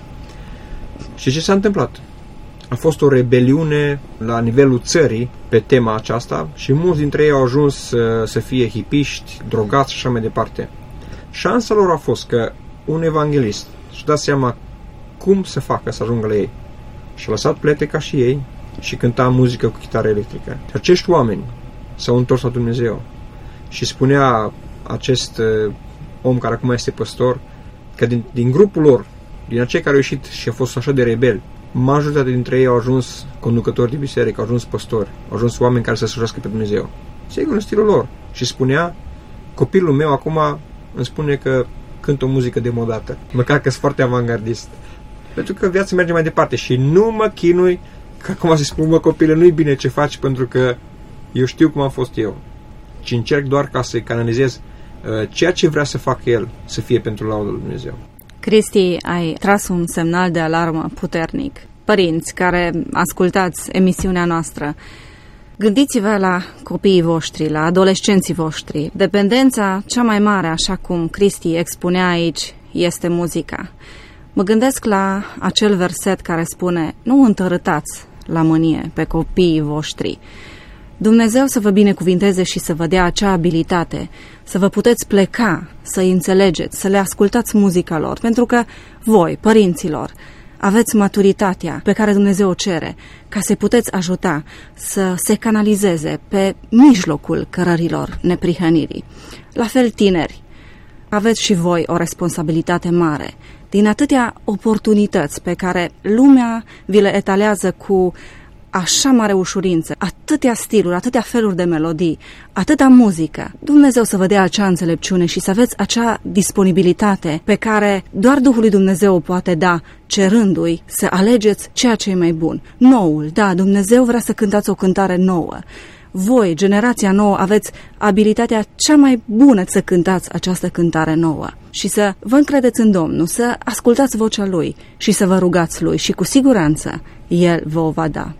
Și ce s-a întâmplat? A fost o rebeliune la nivelul țării pe tema aceasta și mulți dintre ei au ajuns să fie hipiști, drogați și așa mai departe. Șansa lor a fost că un evanghelist și-a dat seama cum să facă să ajungă la ei. Și-a lăsat plete ca și ei și cânta muzică cu chitară electrică. Și acești oameni s-au întors la Dumnezeu. Și spunea acest om care acum este păstor că din grupul lor, din acei care au ieșit și au fost așa de rebeli, majoritatea dintre ei au ajuns conducători de biserică, au ajuns păstori, au ajuns oameni care să slujească pe Dumnezeu. Sigur, în stilul lor. Și spunea, copilul meu acum îmi spune că cânt o muzică demodată, măcar că sunt foarte avantgardist. Pentru că viața merge mai departe și nu mă chinui, că acum să spun, copile, nu-i bine ce faci pentru că eu știu cum am fost eu, ci încerc doar ca să-i canalizez ceea ce vrea să facă el să fie pentru laudă lui Dumnezeu. Cristi, ai tras un semnal de alarmă puternic. Părinți care ascultați emisiunea noastră, gândiți-vă la copiii voștri, la adolescenții voștri. Dependența cea mai mare, așa cum Cristi expunea aici, este muzica. Mă gândesc la acel verset care spune: nu întărâtați la mânie pe copiii voștri. Dumnezeu să vă binecuvinteze și să vă dea acea abilitate, să vă puteți pleca, să-i înțelegeți, să le ascultați muzica lor, pentru că voi, părinților, aveți maturitatea pe care Dumnezeu o cere, ca să puteți ajuta să se canalizeze pe mijlocul cărărilor neprihănirii. La fel, tineri, aveți și voi o responsabilitate mare. Din atâtea oportunități pe care lumea vi le etalează cu așa mare ușurință, atâtea stiluri, atâtea feluri de melodii, atâta muzică, Dumnezeu să vă dea acea înțelepciune și să aveți acea disponibilitate pe care doar Duhul lui Dumnezeu o poate da, cerându-i să alegeți ceea ce e mai bun. Noul, da, Dumnezeu vrea să cântați o cântare nouă. Voi, generația nouă, aveți abilitatea cea mai bună să cântați această cântare nouă și să vă încredeți în Domnul, să ascultați vocea Lui și să vă rugați Lui și cu siguranță El vă o va da.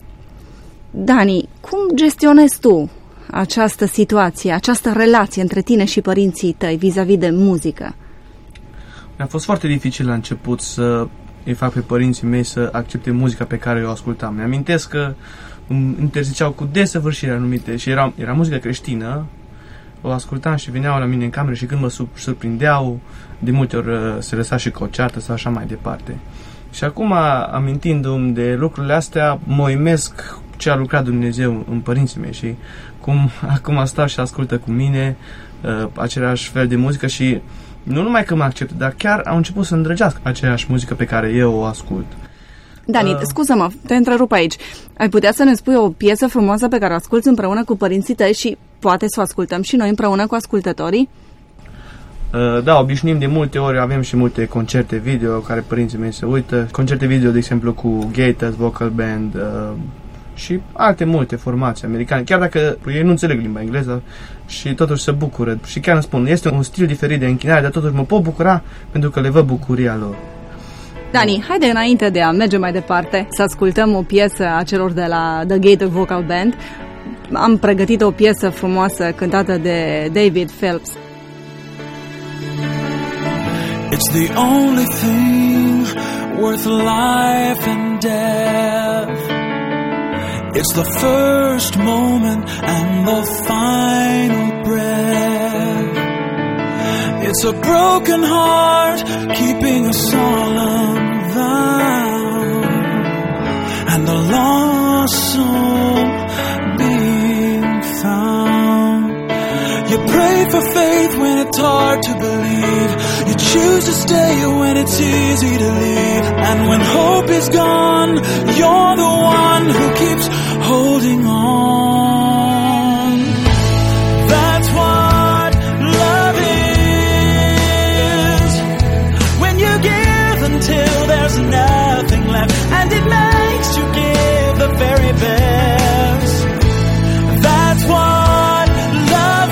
Dani, cum gestionezi tu această situație, această relație între tine și părinții tăi vis-a-vis de muzică? Mi-a fost foarte dificil la început să îi fac pe părinții mei să accepte muzica pe care eu o ascultam. Mi-amintesc că îmi interziceau cu desăvârșire anumite și era muzică creștină, o ascultam și veneau la mine în cameră și când mă surprindeau, de multe ori se lăsa și cu o ceartă sau așa mai departe. Și acum, amintindu-mi de lucrurile astea, mă uimesc ce a lucrat Dumnezeu în părinții mei și cum acum stau și ascultă cu mine același fel de muzică și nu numai că mă acceptă, dar chiar au început să îndrăgească aceeași muzică pe care eu o ascult. Dani, scuză-mă, te întrerup aici. Ai putea să ne spui o piesă frumoasă pe care o asculți împreună cu părinții tăi și poate să o ascultăm și noi împreună cu ascultătorii? Da, obișnuim de multe ori, avem și multe concerte video care părinții mei se uită. Concerte video, de exemplu, cu Gators Vocal Band și alte multe formații americane, chiar dacă ei nu înțeleg limba engleză și totuși se bucură. Și chiar îmi spun, este un stil diferit de închinare, dar totuși mă pot bucura pentru că le văd bucuria lor. Dani, haide înainte de a merge mai departe să ascultăm o piesă a celor de la The Gators Vocal Band. Am pregătit o piesă frumoasă cântată de David Phelps. It's the only thing worth life and death. It's the first moment and the final breath. It's a broken heart keeping a solemn vow, and the lost soul being found. You pray for faith when it's hard to believe. You choose to stay when it's easy to leave. And when hope is gone, you're the one who keeps holding on. That's what love is. When you give until there's nothing left, and it makes you give the very best. That's what love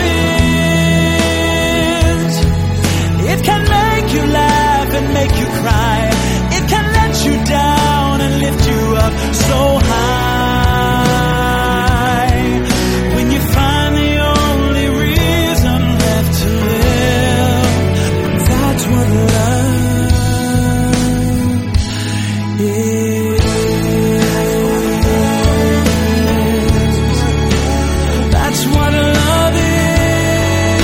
is. It can make you laugh and make you cry. It can let you down and lift you up so high. When you find the only reason left to live, that's what love is. That's what love is.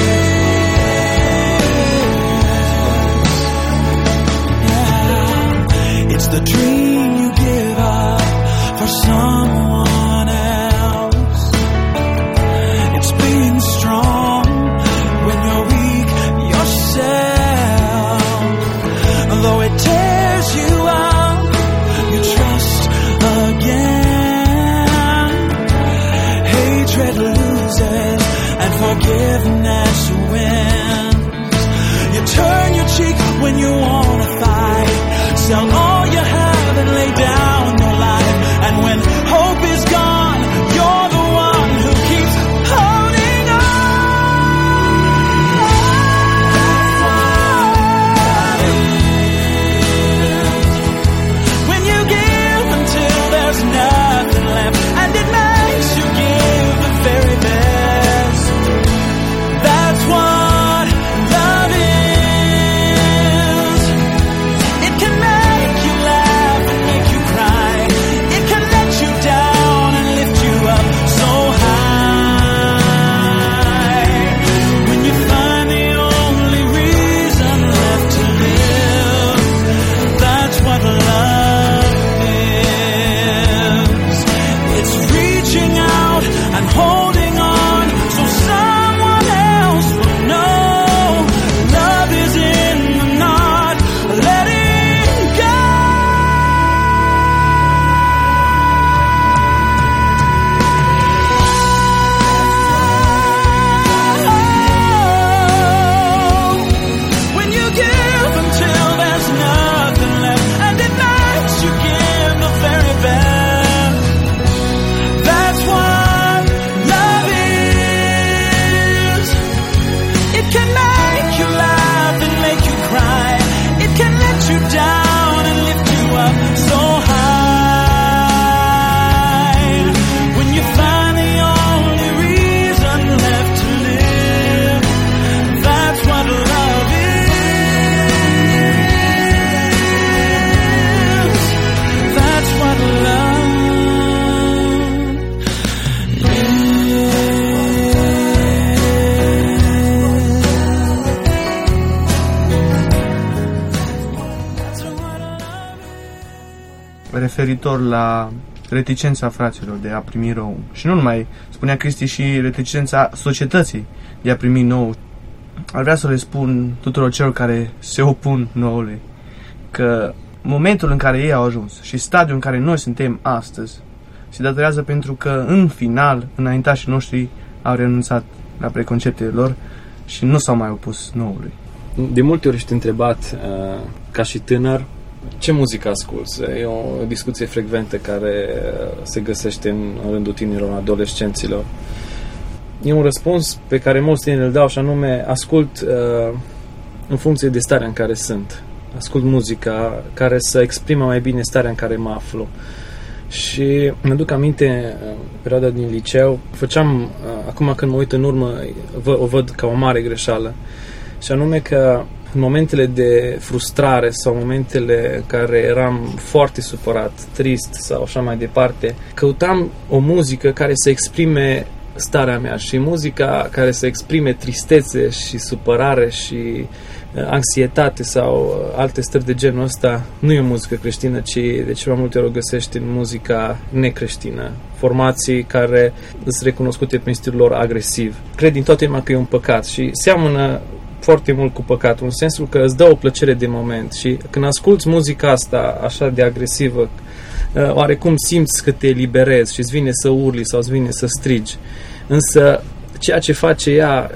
Yeah. It's the dream you give up for someone else. It's being strong when you're weak yourself. Though it tears you up, you trust again. Hatred loses and forgiveness wins. You turn your cheek when you wanna fight. Sell all you have referitor la reticența fraților de a primi rău. Și nu numai, spunea Cristi, și reticența societății de a primi nou. Ar vrea să le spun tuturor celor care se opun noului că momentul în care ei au ajuns și stadiul în care noi suntem astăzi se datorează pentru că în final înaintașii noștri au renunțat la preconceptele lor și nu s-au mai opus noului. De multe ori ești întrebat ca și tânăr ce muzică asculți. E o discuție frecventă care se găsește în rândul tinerilor, adolescenților. E un răspuns pe care mulți tineri îl dau și anume ascult în funcție de starea în care sunt. Ascult muzica care să exprimă mai bine starea în care mă aflu. Și mă duc aminte, în perioada din liceu, făceam, acum când mă uit în urmă, o văd ca o mare greșeală. Și anume că în momentele de frustrare sau momentele în care eram foarte supărat, trist sau așa mai departe, căutam o muzică care să exprime starea mea și muzica care să exprime tristețe și supărare și anxietate sau alte stări de genul ăsta nu e o muzică creștină, ci de ceva multe ori o găsești în muzica necreștină. Formații care sunt recunoscute prin stilul lor agresiv. Cred din toată inima că e un păcat și seamănă foarte mult cu păcatul, în sensul că îți dă o plăcere de moment și când asculți muzica asta așa de agresivă, oarecum simți că te eliberezi și îți vine să urli sau îți vine să strigi. Însă ceea ce face ea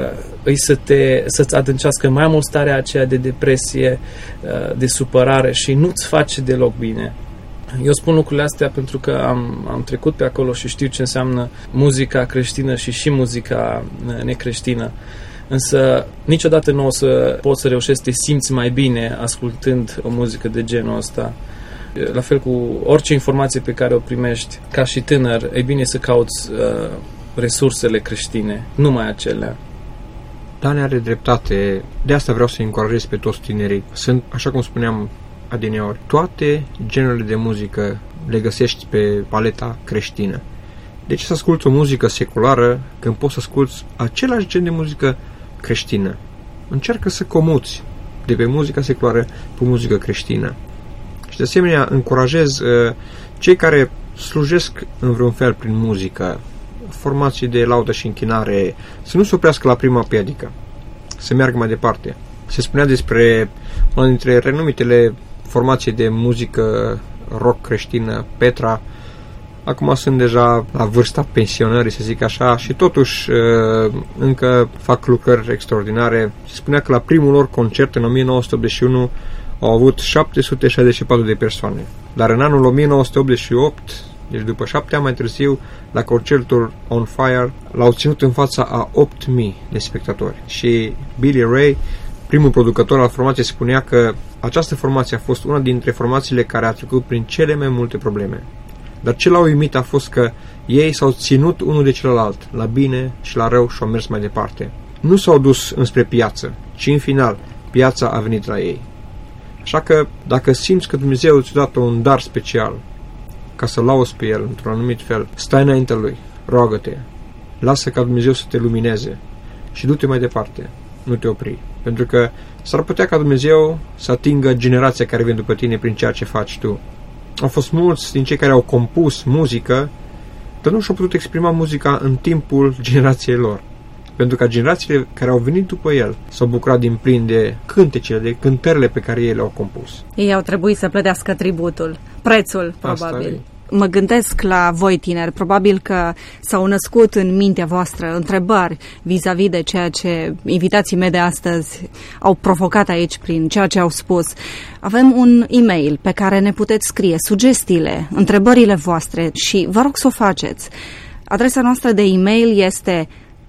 îi să-ți adâncească mai mult starea aceea de depresie, de supărare și nu-ți face deloc bine. Eu spun lucrurile astea pentru că am trecut pe acolo și știu ce înseamnă muzica creștină și muzica necreștină. Însă niciodată nu o să poți să reușești să te simți mai bine ascultând o muzică de genul ăsta. La fel cu orice informație pe care o primești ca și tânăr, e bine să cauți resursele creștine, numai acelea. Dani are dreptate, de asta vreau să încurajez pe toți tinerii. Sunt, așa cum spuneam adineori, toate genurile de muzică le găsești pe paleta creștină. De ce să asculți o muzică seculară când poți să asculți același gen de muzică creștină? Încearcă să comuți de pe muzica seculară pe muzică creștină. Și de asemenea încurajez cei care slujesc în vreun fel prin muzică, formații de laudă și închinare, să nu se oprească la prima piedică, să meargă mai departe. Se spunea despre una dintre renumitele formații de muzică rock creștină, Petra. Acum sunt deja la vârsta pensionării, să zic așa, și totuși încă fac lucrări extraordinare. Se spunea că la primul lor concert, în 1981, au avut 764 de persoane. Dar în anul 1988, deci după 7 ani mai târziu, la concertul On Fire, l-au ținut în fața a 8.000 de spectatori. Și Billy Ray, primul producător al formației, spunea că această formație a fost una dintre formațiile care a trecut prin cele mai multe probleme. Dar ce l-a uimit a fost că ei s-au ținut unul de celălalt, la bine și la rău, și au mers mai departe. Nu s-au dus înspre piață, ci în final, piața a venit la ei. Așa că, dacă simți că Dumnezeu ți-a dat un dar special, ca să lauzi pe El într-un anumit fel, stai înaintea Lui, roagă-te, lasă ca Dumnezeu să te lumineze și du-te mai departe, nu te opri. Pentru că s-ar putea ca Dumnezeu să atingă generația care vine după tine prin ceea ce faci tu. Au fost mulți din cei care au compus muzică, dar nu și-au putut exprima muzica în timpul generației lor. Pentru că generațiile care au venit după el s-au bucurat din plin de cântecele, de cântările pe care ei le-au compus. Ei au trebuit să plătească tributul, prețul, probabil. Mă gândesc la voi tineri, probabil că s-au născut în mintea voastră întrebări vis-a-vis de ceea ce invitații mei de astăzi au provocat aici prin ceea ce au spus. Avem un e-mail pe care ne puteți scrie sugestiile, întrebările voastre și vă rog să o faceți. Adresa noastră de e-mail este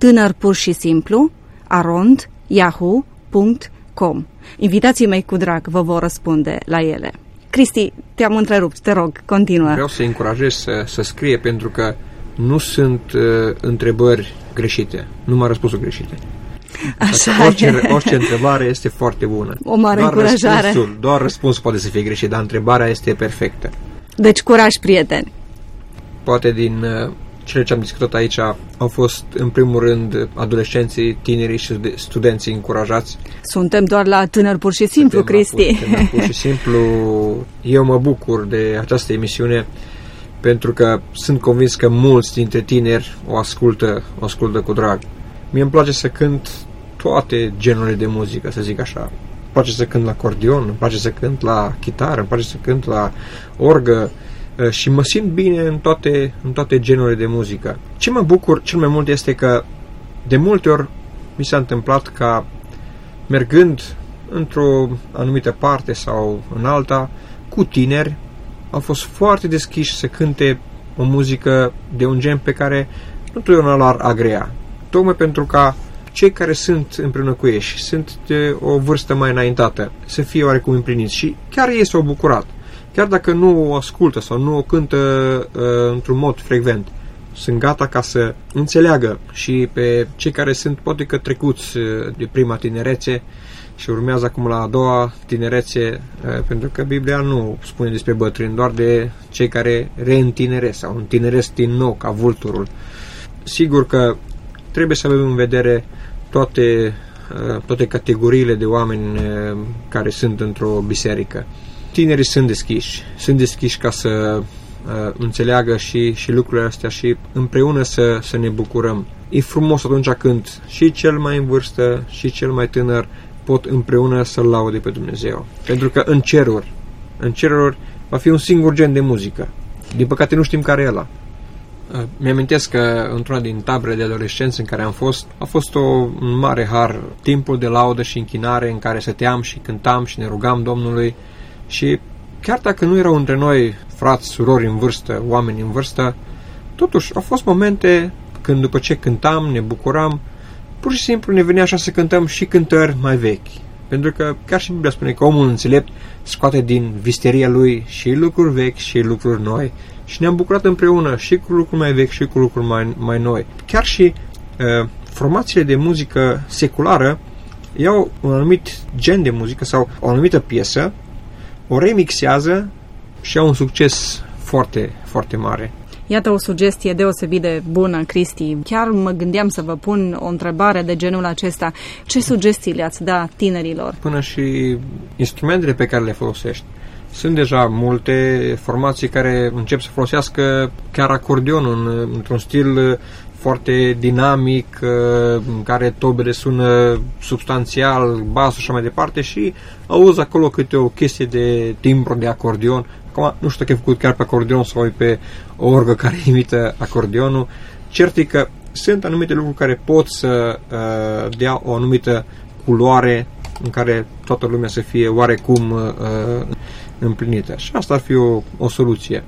tânărpurșisimplu@yahoo.com. Invitații mei cu drag vă vor răspunde la ele. Cristi, te-am întrerupt, te rog, continuă. Vreau să încurajez să scrie, pentru că nu sunt întrebări greșite, numai răspunsuri greșite. Orice întrebare este foarte bună. O mare încurajare. Doar răspunsul poate să fie greșit, dar întrebarea este perfectă. Deci curaj, prieteni. Poate din cele ce am discutat aici au fost, în primul rând, adolescenții, tinerii și studenții încurajați. Suntem doar la Tânăr Pur și Simplu, Cristi. Tânăr Pur și Simplu. Eu mă bucur de această emisiune pentru că sunt convins că mulți dintre tineri o ascultă cu drag. Mie îmi place să cânt toate genurile de muzică, să zic așa. Îmi place să cânt la acordeon, îmi place să cânt la chitară, îmi place să cânt la orgă și mă simt bine în toate genurile de muzică. Ce mă bucur cel mai mult este că de multe ori mi s-a întâmplat ca, mergând într-o anumită parte sau în alta, cu tineri, au fost foarte deschiși să cânte o muzică de un gen pe care nu totdeauna l-ar agrea. Tocmai pentru ca cei care sunt împreună cu ei și sunt de o vârstă mai înaintată să fie oarecum împliniți și chiar ei s-au bucurat. Chiar dacă nu o ascultă sau nu o cântă într-un mod frecvent, sunt gata ca să înțeleagă și pe cei care sunt poate că trecuți de prima tinerețe și urmează acum la a doua tinerețe, pentru că Biblia nu spune despre bătrâni, doar de cei care reîntineresc sau întineresc din nou ca vulturul. Sigur că trebuie să avem în vedere toate categoriile de oameni care sunt într-o biserică. Tinerii sunt deschiși ca să înțeleagă și lucrurile astea și împreună să ne bucurăm. E frumos atunci când și cel mai în vârstă și cel mai tânăr pot împreună să-L laude pe Dumnezeu. Pentru că în ceruri va fi un singur gen de muzică. Din păcate nu știm care e ăla. Mi-amintesc că într-una din taberele de adolescenți în care am fost, a fost un mare har, timpul de laudă și închinare în care stăteam și cântam și ne rugam Domnului și chiar dacă nu erau între noi frați, surori în vârstă, oameni în vârstă, totuși au fost momente când după ce cântam, ne bucuram, pur și simplu ne venea așa să cântăm și cântări mai vechi. Pentru că chiar și Biblia spune că omul înțelept scoate din visteria lui și lucruri vechi și lucruri noi. Și ne-am bucurat împreună și cu lucruri mai vechi și cu lucruri mai noi. Chiar și formațiile de muzică seculară iau un anumit gen de muzică sau o anumită piesă, o remixează și au un succes foarte, foarte mare. Iată o sugestie deosebit de bună, Cristi. Chiar mă gândeam să vă pun o întrebare de genul acesta. Ce sugestii le-ați da tinerilor? Până și instrumentele pe care le folosești. Sunt deja multe formații care încep să folosească chiar acordeonul într-un stil foarte dinamic, în care tobele sună substanțial, basul și așa mai departe și auzi acolo câte o chestie de timbru de acordeon. Acum, nu știu dacă e făcut chiar pe acordeon sau pe o orgă care imită acordeonul. Cert e că sunt anumite lucruri care pot să dea o anumită culoare în care toată lumea să fie oarecum împlinită. Și asta ar fi o soluție.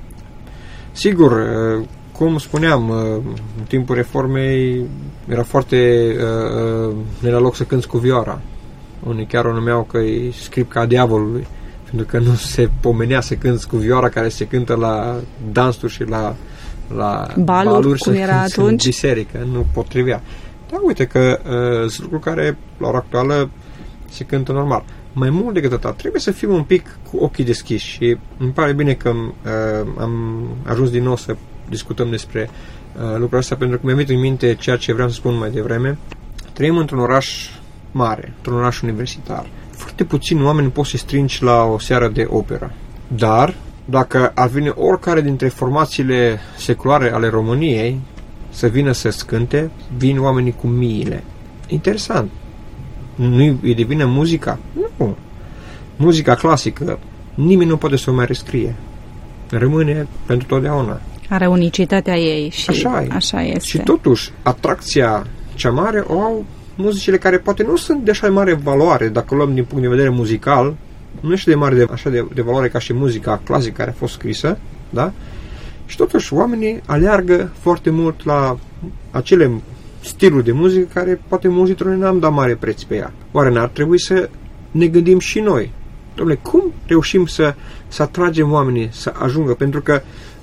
Sigur, cum spuneam, în timpul reformei era foarte ne la loc să cânți cu vioara. Unii chiar o numeau că e scripca diavolului, pentru că nu se pomenea să cânți cu vioara care se cântă la dansuri și la baluri cum era atunci. În biserică, nu potrivea. Dar uite că sunt lucruri care la ora actuală se cântă normal. Mai mult decât atât, trebuie să fim un pic cu ochii deschiși și îmi pare bine că am ajuns din nou să discutăm despre lucrul ăsta, pentru că mi-am venit în minte ceea ce vreau să spun mai devreme. Trăim într-un oraș mare, într-un oraș universitar. Foarte puțini oameni pot să strângi la o seară de operă. Dar, dacă ar veni oricare dintre formațiile seculare ale României să vină să cânte, vin oamenii cu miile. Interesant. Nu îi devine muzica? Nu. Muzica clasică, nimeni nu poate să o mai rescrie. Rămâne pentru totdeauna. Are unicitatea ei și așa este. Și totuși, atracția cea mare o au muzicile care poate nu sunt de așa mare valoare, dacă luăm din punct de vedere muzical, nu este de mare de valoare ca și muzica clasică care a fost scrisă, da? Și totuși oamenii aleargă foarte mult la acele stiluri de muzică care poate mulți dintre noi n-am dat mare preț pe ea. Oare n-ar trebui să ne gândim și noi? Dom'le, cum reușim să atragem oamenii să ajungă? Pentru că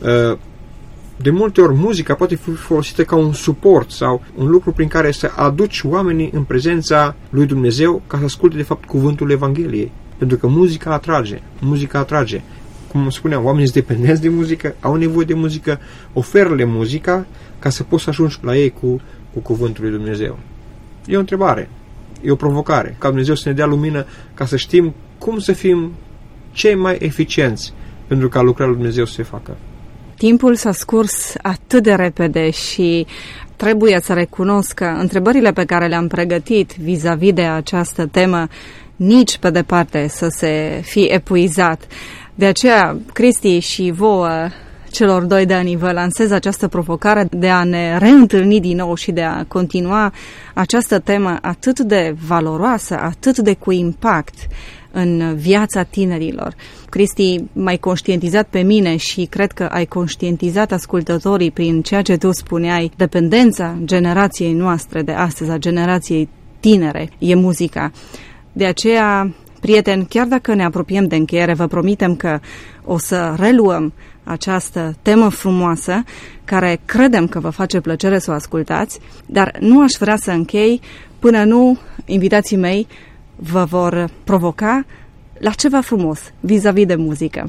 de multe ori muzica poate fi folosită ca un suport sau un lucru prin care să aduci oamenii în prezența lui Dumnezeu ca să asculte de fapt cuvântul Evangheliei. Pentru că muzica atrage. cum spuneam, oamenii sunt dependenți de muzică, au nevoie de muzică, oferă-le muzica ca să poți să ajungi la ei cu cuvântul lui Dumnezeu. E o întrebare, e o provocare, ca Dumnezeu să ne dea lumină ca să știm cum să fim cei mai eficienți pentru ca lucrarea lui Dumnezeu să se facă. Timpul s-a scurs atât de repede și trebuie să recunosc că întrebările pe care le-am pregătit vis-a-vis de această temă nici pe departe să se fi epuizat. De aceea, Cristi și vouă, celor doi Dani, vă lansez această provocare de a ne reîntâlni din nou și de a continua această temă atât de valoroasă, atât de cu impact în viața tinerilor. Cristi, m-ai conștientizat pe mine și cred că ai conștientizat ascultătorii prin ceea ce tu spuneai. Dependența generației noastre de astăzi, a generației tinere, e muzica. De aceea, prieteni, chiar dacă ne apropiem de încheiere, vă promitem că o să reluăm această temă frumoasă, care credem că vă face plăcere să o ascultați, dar nu aș vrea să închei până nu invitații mei vă vor provoca la ceva frumos vis-a-vis de muzică.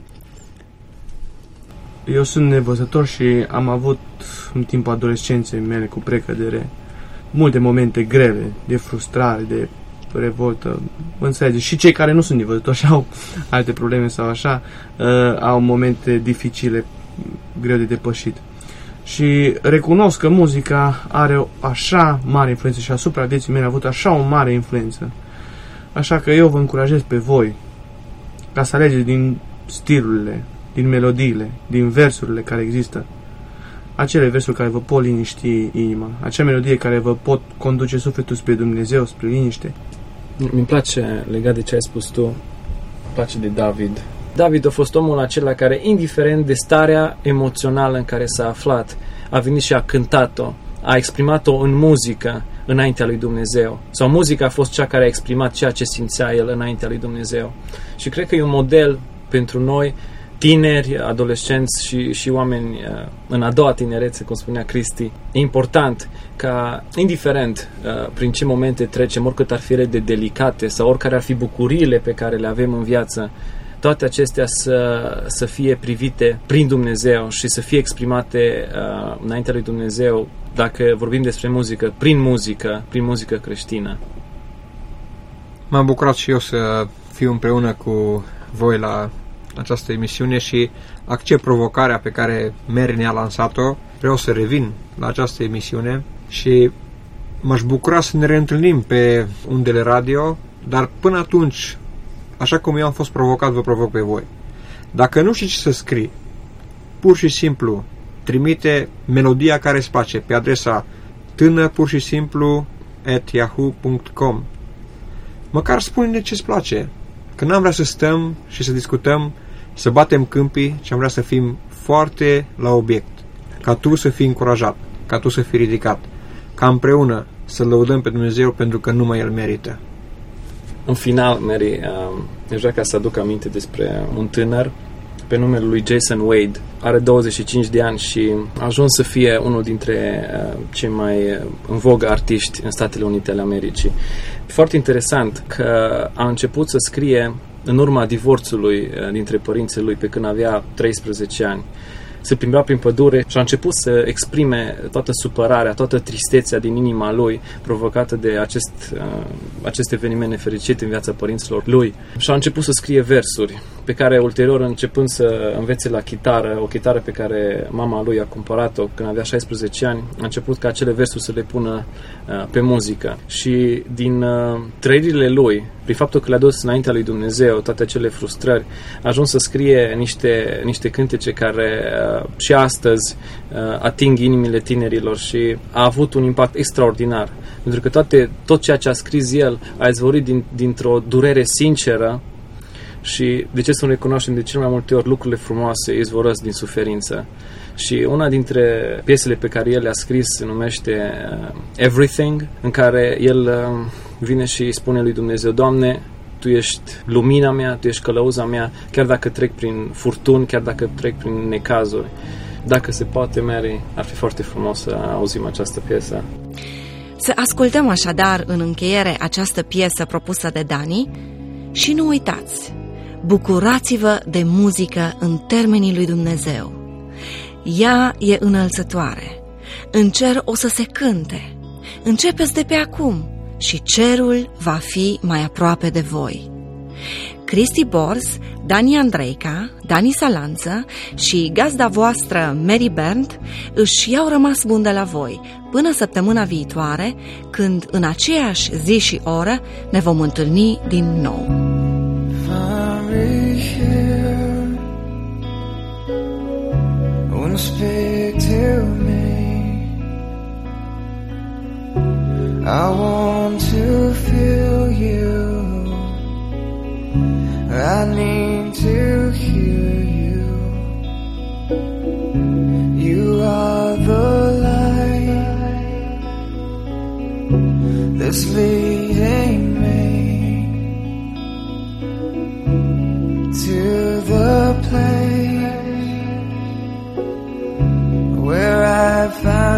Eu sunt nevăzător și am avut în timpul adolescenței mele cu precădere multe momente grele, de frustrare, de revoltă, înțelegeți. Și cei care nu sunt nevăzători și au alte probleme sau așa, au momente dificile, greu de depășit. Și recunosc că muzica are o așa mare influență și asupra vieții mele a avut așa o mare influență. Așa că eu vă încurajez pe voi ca să alegeți din stilurile, din melodiile, din versurile care există, acele versuri care vă pot liniști inima, acea melodie care vă pot conduce sufletul spre Dumnezeu, spre liniște. Mi-mi place, legat de ce ai spus tu, îmi place de David. David a fost omul acela care, indiferent de starea emoțională în care s-a aflat, a venit și a cântat-o, a exprimat-o în muzică înaintea lui Dumnezeu. Sau muzica a fost cea care a exprimat ceea ce simțea el înaintea lui Dumnezeu. Și cred că e un model pentru noi, tineri, adolescenți și oameni în a doua tinerețe, cum spunea Cristi. E important ca, indiferent prin ce momente trecem, oricât ar fi ele de delicate sau oricare ar fi bucuriile pe care le avem în viață, toate acestea să fie privite prin Dumnezeu și să fie exprimate înaintea lui Dumnezeu, dacă vorbim despre muzică, prin muzică creștină. M-am bucurat și eu să fiu împreună cu voi la această emisiune și accept provocarea pe care Mary ne-a lansat-o. Vreau să revin la această emisiune și m-aș bucura să ne reîntâlnim pe undele radio, dar până atunci, așa cum eu am fost provocat, vă provoc pe voi. Dacă nu știi ce să scrii, pur și simplu trimite melodia care îți place pe adresa tânărpurșisimplu@yahoo.com. Măcar spune-ne ce-ți place, că n-am vrea să stăm și să discutăm, să batem câmpii, ci am vrea să fim foarte la obiect, ca tu să fii încurajat, ca tu să fii ridicat, ca împreună să lăudăm pe Dumnezeu pentru că numai El merită. În final, Mary, aș vrea ca să aduc aminte despre un tânăr pe numele lui Jason Wade. Are 25 de ani și a ajuns să fie unul dintre cei mai în vogă artiști în Statele Unite ale Americii. Foarte interesant că a început să scrie în urma divorțului dintre părinții lui pe când avea 13 ani. Se plimba prin pădure și a început să exprime toată supărarea, toată tristețea din inima lui provocată de acest eveniment nefericit în viața părinților lui. Și a început să scrie versuri pe care ulterior, începând să învețe la chitară, o chitară pe care mama lui a cumpărat-o când avea 16 ani, a început ca acele versuri să le pună pe muzică. Și din trăirile lui, prin faptul că le-a dus înaintea lui Dumnezeu toate acele frustrări, a ajuns să scrie niște cântece care și astăzi ating inimile tinerilor și a avut un impact extraordinar. Pentru că tot ceea ce a scris el a izvorit dintr-o durere sinceră și, de ce să nu recunoaștem, de cel mai multe ori lucrurile frumoase izvorăsc din suferință. Și una dintre piesele pe care el le-a scris se numește Everything, în care el vine și îi spune lui Dumnezeu: Doamne, Tu ești lumina mea, Tu ești călăuza mea, chiar dacă trec prin furtuni, chiar dacă trec prin necazuri. Dacă se poate, Mary, ar fi foarte frumos să auzim această piesă. Să ascultăm așadar în încheiere această piesă propusă de Dani și nu uitați, Bucurați-vă de muzică în termenii lui Dumnezeu. Ea e înălțătoare. În cer o să se cânte. Începeți de pe acum și cerul va fi mai aproape de voi. Cristi Bors, Dani Andreica, Dani Salanță și gazda voastră Mary Berndt își iau rămas bun de la voi până săptămâna viitoare, când în aceeași zi și oră ne vom întâlni din nou. I want to feel you. I need to hear you. You are the light that's leading me to the place where I find